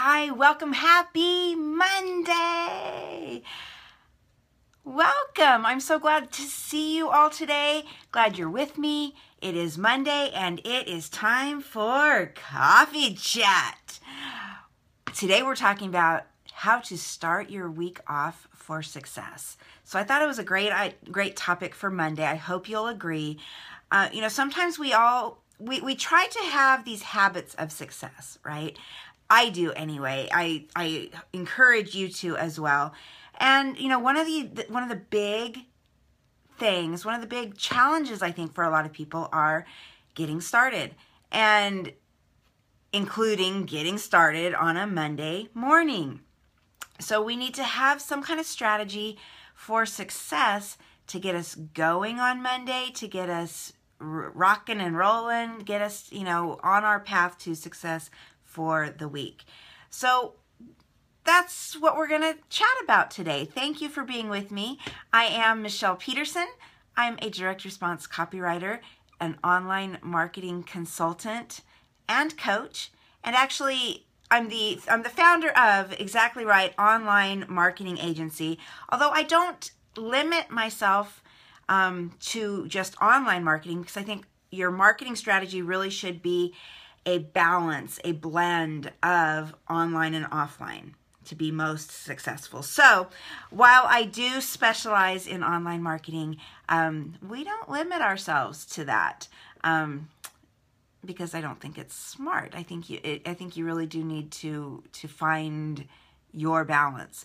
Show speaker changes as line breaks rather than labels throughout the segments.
Hi, welcome. Happy Monday. Welcome. I'm so glad to see you all today. Glad you're with me. It is Monday and it is time for Coffee Chat. Today we're talking about how to start your week off for success. So I thought it was a great topic for Monday. I hope you'll agree. Sometimes we try to have these habits of success, right? I do anyway. I encourage you to as well. And one of the big things, one of the big challenges I think for a lot of people are getting started, and including getting started on a Monday morning. So we need to have some kind of strategy for success to get us going on Monday, to get us rocking and rolling, get us, on our path to success for the week. So that's what we're going to chat about today. Thank you for being with me. I am Michelle Peterson. I'm a direct response copywriter, an online marketing consultant and coach. And actually, I'm the founder of Exactly Right online marketing agency. Although I don't limit myself to just online marketing, because I think your marketing strategy really should be a balance, a blend of online and offline to be most successful. So while I do specialize in online marketing, we don't limit ourselves to that because I don't think it's smart. I think you really do need to find your balance.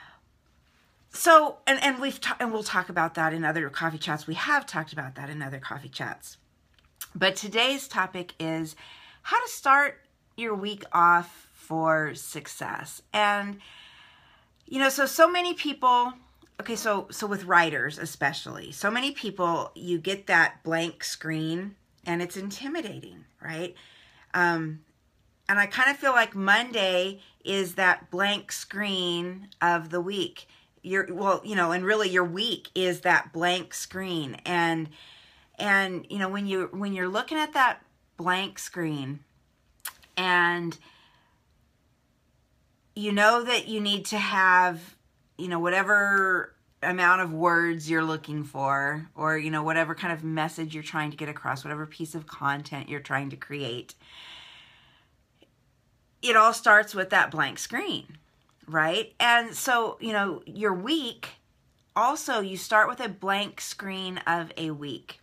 So and we'll talk about that in other coffee chats. We have talked about that in other coffee chats. But today's topic is how to start your week off for success. And, so many people, so with writers especially, so many people, you get that blank screen and it's intimidating, right? And I kind of feel like Monday is that blank screen of the week. And really your week is that blank screen. And when you're looking at that blank screen and you know that you need to have, whatever amount of words you're looking for, or, whatever kind of message you're trying to get across, whatever piece of content you're trying to create, it all starts with that blank screen, right? And so, your week, also you start with a blank screen of a week.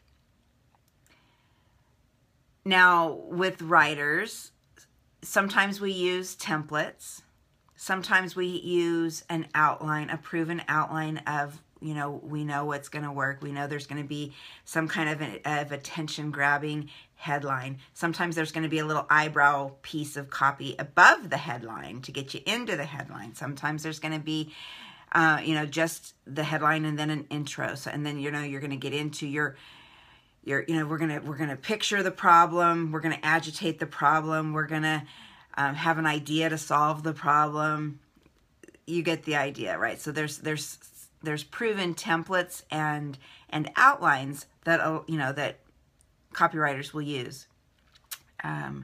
Now, with writers, sometimes we use templates. Sometimes we use an outline, a proven outline of, we know what's going to work. We know there's going to be some kind of attention-grabbing headline. Sometimes there's going to be a little eyebrow piece of copy above the headline to get you into the headline. Sometimes there's going to be, just the headline and then an intro. So, and then, you're going to get into we're going to picture the problem. We're going to agitate the problem. We're going to have an idea to solve the problem. You get the idea, right? So there's proven templates and outlines that that copywriters will use. And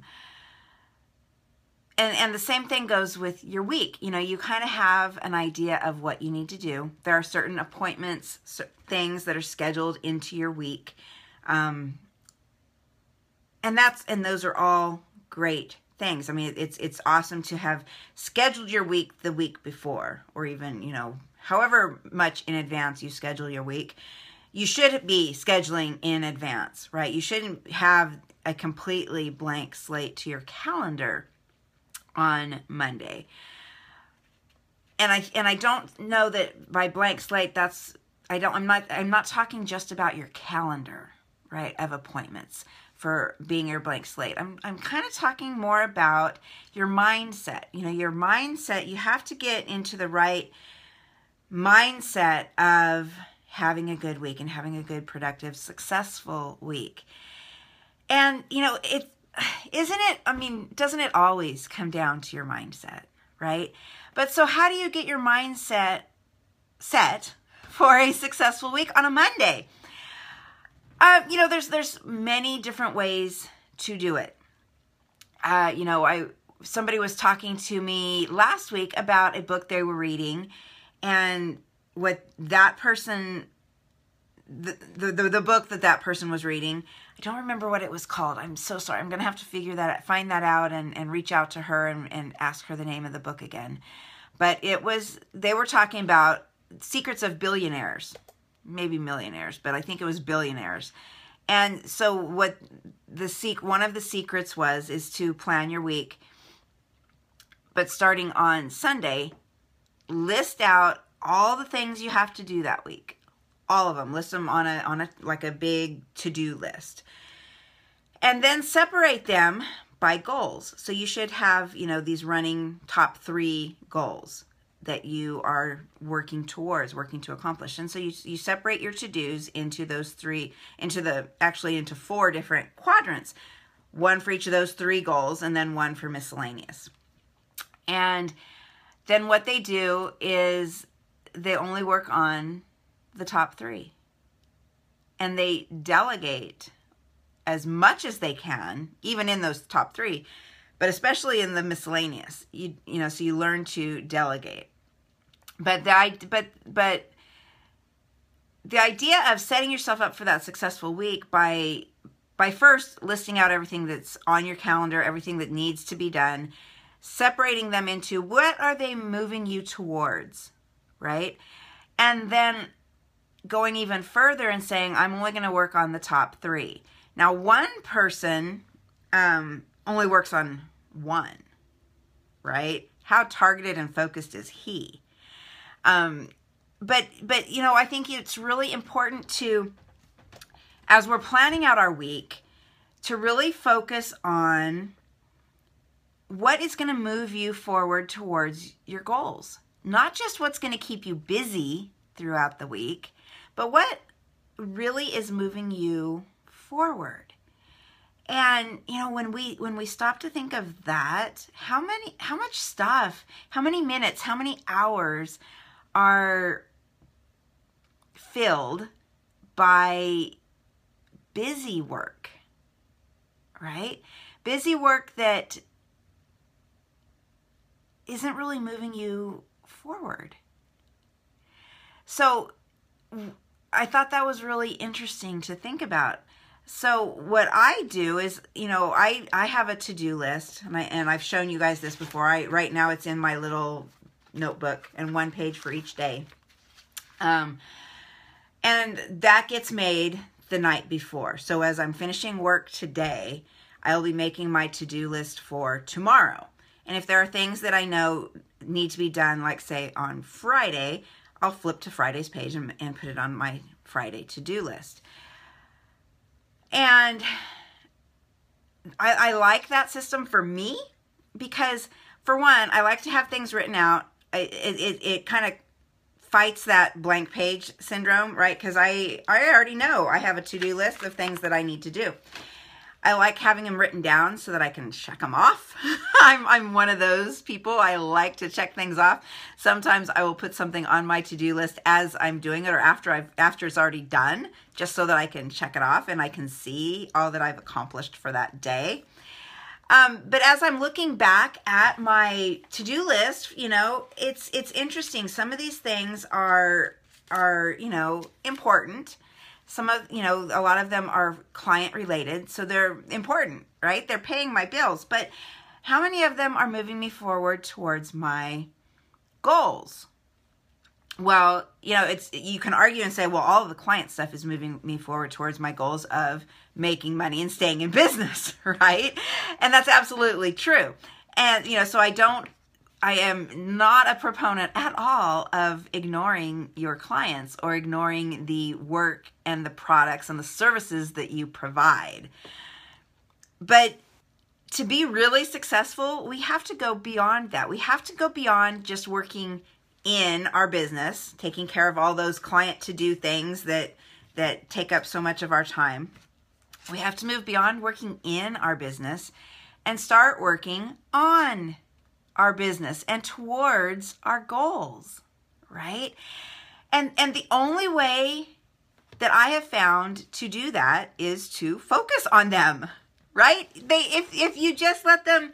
the same thing goes with your week. You kind of have an idea of what you need to do. There are certain appointments, things that are scheduled into your week. And those are all great things. I mean, it's awesome to have scheduled your week the week before, or even, however much in advance you schedule your week. You should be scheduling in advance, right? You shouldn't have a completely blank slate to your calendar on Monday. And I don't know that by blank slate, I'm not talking just about your calendar, right, of appointments for being your blank slate. I'm kind of talking more about your mindset. Your mindset, you have to get into the right mindset of having a good week and having a good, productive, successful week. And, doesn't it always come down to your mindset, right? But so how do you get your mindset set for a successful week on a Monday? There's many different ways to do it. somebody was talking to me last week about a book they were reading, and what that person, the book that person was reading, I don't remember what it was called. I'm so sorry. I'm going to have to find that out and reach out to her and ask her the name of the book again. But they were talking about secrets of billionaires, maybe millionaires, but I think it was billionaires. And so what one of the secrets is to plan your week, but starting on Sunday, list out all the things you have to do that week. All of them. List them on a like a big to-do list. And then separate them by goals. So you should have, these running top 3 goals that you are working to accomplish. And so you separate your to-dos into into 4 different quadrants. One for each of those 3 goals, and then one for miscellaneous. And then what they do is they only work on the top 3. And they delegate as much as they can, even in those top 3, but especially in the miscellaneous. So you learn to delegate. But the idea of setting yourself up for that successful week by first listing out everything that's on your calendar, everything that needs to be done, separating them into what are they moving you towards, right? And then going even further and saying, I'm only going to work on the top 3. Now, one person only works on 1, right? How targeted and focused is he? But I think it's really important to, as we're planning out our week, to really focus on what is going to move you forward towards your goals. Not just what's going to keep you busy throughout the week, but what really is moving you forward. And when we stop to think of that, how much stuff, how many minutes, how many hours are filled by busy work, right? Busy work that isn't really moving you forward. So I thought that was really interesting to think about. So what I do is, I have a to-do list, and I've shown you guys this before. Right now it's in my little notebook, and 1 page for each day. And that gets made the night before. So as I'm finishing work today, I'll be making my to-do list for tomorrow. And if there are things that I know need to be done, like say on Friday, I'll flip to Friday's page and put it on my Friday to-do list. And I like that system for me because, for one, I like to have things written out. It kind of fights that blank page syndrome, right? Because I already know I have a to-do list of things that I need to do. I like having them written down so that I can check them off. I'm one of those people. I like to check things off. Sometimes I will put something on my to-do list as I'm doing it, or after it's already done, just so that I can check it off and I can see all that I've accomplished for that day. But as I'm looking back at my to-do list, it's interesting. Some of these things are important. Some of, a lot of them are client related, so they're important, right? They're paying my bills, but how many of them are moving me forward towards my goals? Well, you can argue and say, well, all of the client stuff is moving me forward towards my goals of making money and staying in business, right? And that's absolutely true. And, so I am not a proponent at all of ignoring your clients or ignoring the work and the products and the services that you provide. But to be really successful, we have to go beyond that. We have to go beyond just working in our business, taking care of all those client to-do things that take up so much of our time. We have to move beyond working in our business and start working on our business and towards our goals, right? And the only way that I have found to do that is to focus on them, right? If you just let them,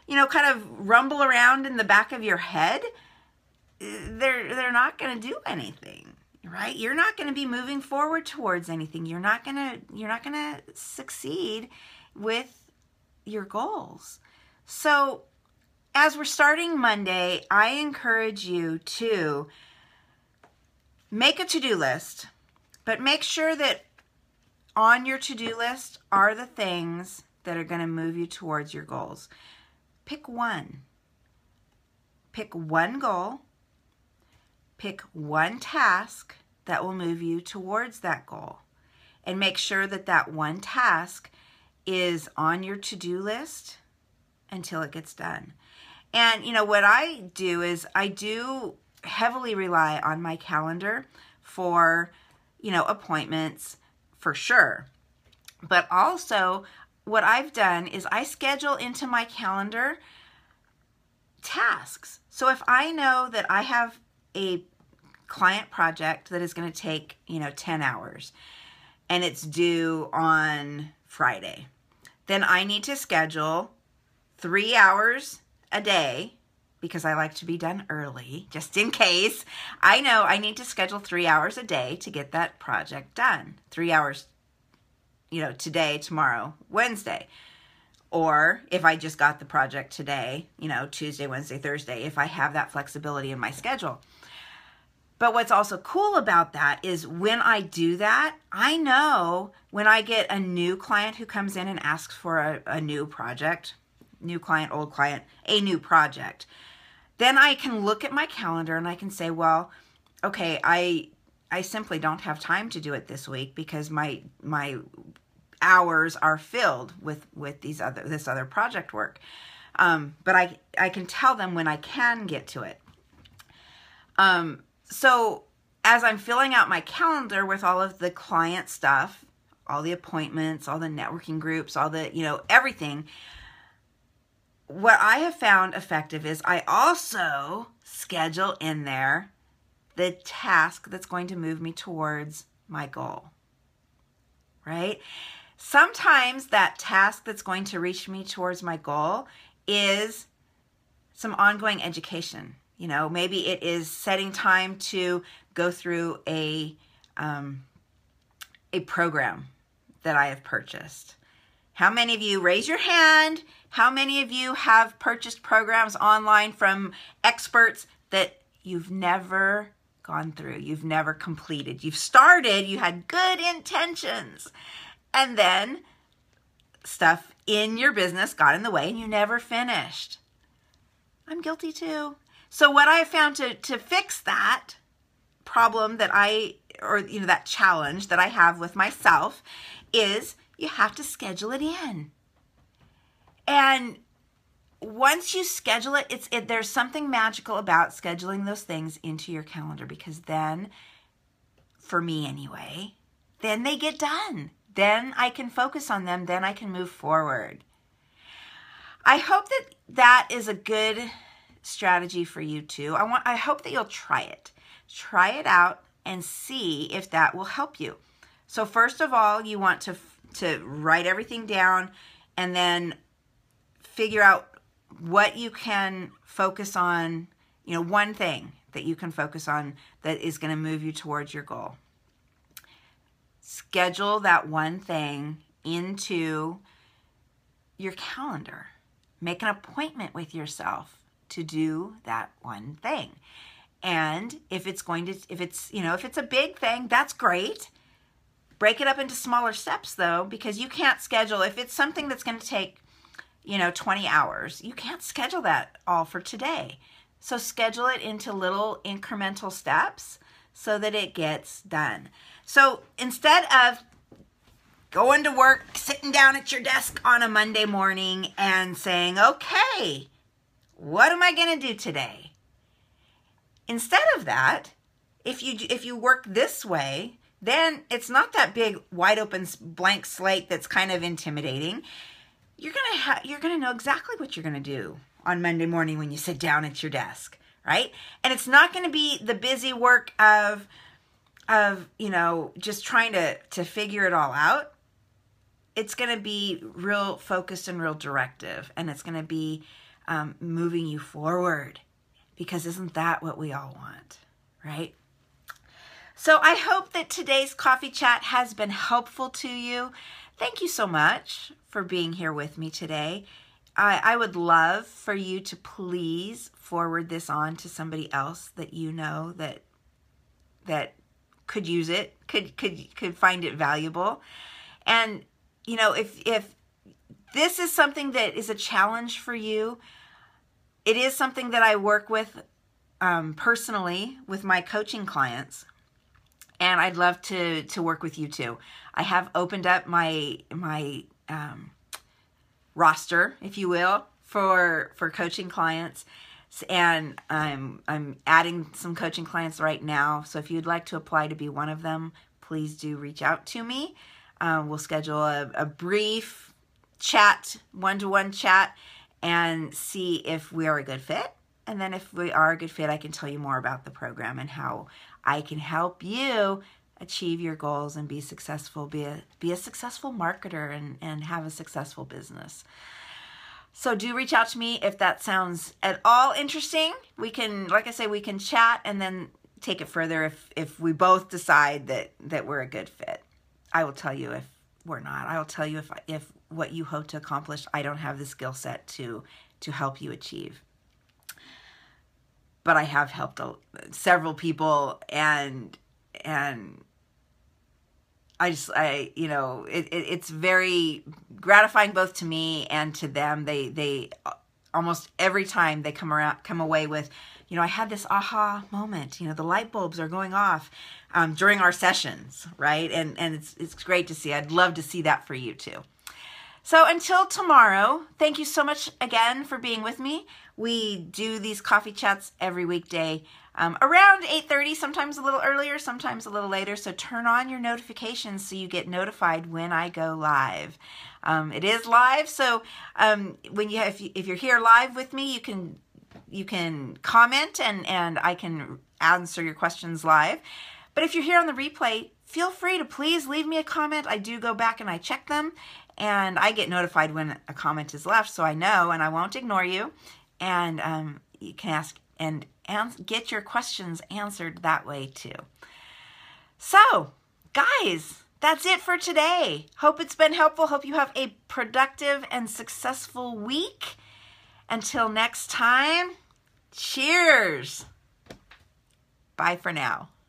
kind of rumble around in the back of your head, they're not going to do anything, right? You're not going to be moving forward towards anything. You're not going to succeed with your goals. So as we're starting Monday, I encourage you to make a to-do list, but make sure that on your to-do list are the things that are going to move you towards your goals. Pick one. Pick one goal. Pick one task that will move you towards that goal. And make sure that that one task is on your to-do list until it gets done. And what I do is I do heavily rely on my calendar for, appointments for sure. But also what I've done is I schedule into my calendar tasks. So if I know that I have a client project that is going to take, 10 hours and it's due on Friday, then I need to schedule 3 hours a day, because I like to be done early, just in case. I know I need to schedule 3 hours a day to get that project done. 3 hours, today, tomorrow, Wednesday. Or if I just got the project today, Tuesday, Wednesday, Thursday, if I have that flexibility in my schedule. But what's also cool about that is when I do that, I know when I get a new client who comes in and asks for a new project, new client, old client, a new project, then I can look at my calendar and I can say, well, okay, I simply don't have time to do it this week because my hours are filled with this other project work. But I can tell them when I can get to it. So as I'm filling out my calendar with all of the client stuff, all the appointments, all the networking groups, all the, everything, what I have found effective is I also schedule in there the task that's going to move me towards my goal, right? Sometimes that task that's going to reach me towards my goal is some ongoing education. Maybe it is setting time to go through a program that I have purchased. How many of you, raise your hand, how many of you have purchased programs online from experts that you've never gone through, you've never completed? You've started, you had good intentions, and then stuff in your business got in the way and you never finished. I'm guilty too. So what I found to fix that problem that that challenge that I have with myself is you have to schedule it in. And once you schedule it, there's something magical about scheduling those things into your calendar, because then, for me anyway, then they get done. Then I can focus on them. Then I can move forward. I hope that is a good strategy for you too. I hope that you'll try it. Try it out and see if that will help you. So first of all, you want to write everything down and then figure out what you can focus on, one thing that you can focus on that is going to move you towards your goal. Schedule that one thing into your calendar. Make an appointment with yourself to do that one thing. And if it's a big thing, that's great. Break it up into smaller steps though, because you can't schedule, if it's something that's going to take, 20 hours, you can't schedule that all for today. So schedule it into little incremental steps so that it gets done. So instead of going to work, sitting down at your desk on a Monday morning and saying, okay, what am I going to do today? Instead of that, if you work this way, then it's not that big, wide open, blank slate that's kind of intimidating. You're gonna know exactly what you're gonna do on Monday morning when you sit down at your desk, right? And it's not going to be the busy work of just trying to figure it all out. It's going to be real focused and real directive, and it's going to be moving you forward. Because isn't that what we all want, right? So I hope that today's coffee chat has been helpful to you. Thank you so much for being here with me today. I would love for you to please forward this on to somebody else that you know that could use it, could find it valuable. And you know, if this is something that is a challenge for you, it is something that I work with personally with my coaching clients, and I'd love to work with you too. I have opened up my roster, if you will, for coaching clients, and I'm adding some coaching clients right now. So if you'd like to apply to be one of them, please do reach out to me. We'll schedule a brief chat, one-to-one chat, and see if we are a good fit. And then if we are a good fit, I can tell you more about the program and how I can help you achieve your goals and be successful, be a successful marketer and have a successful business. So do reach out to me if that sounds at all interesting. We can, like I say, we can chat and then take it further if we both decide that we're a good fit. I will tell you if we're not. I will tell you if what you hope to accomplish, I don't have the skill set to help you achieve. But I have helped several people, and it's very gratifying both to me and to them. They almost every time they come away with, I had this aha moment. The light bulbs are going off during our sessions, right? And it's great to see. I'd love to see that for you too. So until tomorrow, thank you so much again for being with me. We do these coffee chats every weekday around 8:30, sometimes a little earlier, sometimes a little later. So turn on your notifications so you get notified when I go live. It is live, so if you're here live with me, you can comment and I can answer your questions live. But if you're here on the replay, feel free to please leave me a comment. I do go back and I check them, and I get notified when a comment is left, so I know, and I won't ignore you. And you can ask and get your questions answered that way too. So, guys, that's it for today. Hope it's been helpful. Hope you have a productive and successful week. Until next time, cheers. Bye for now.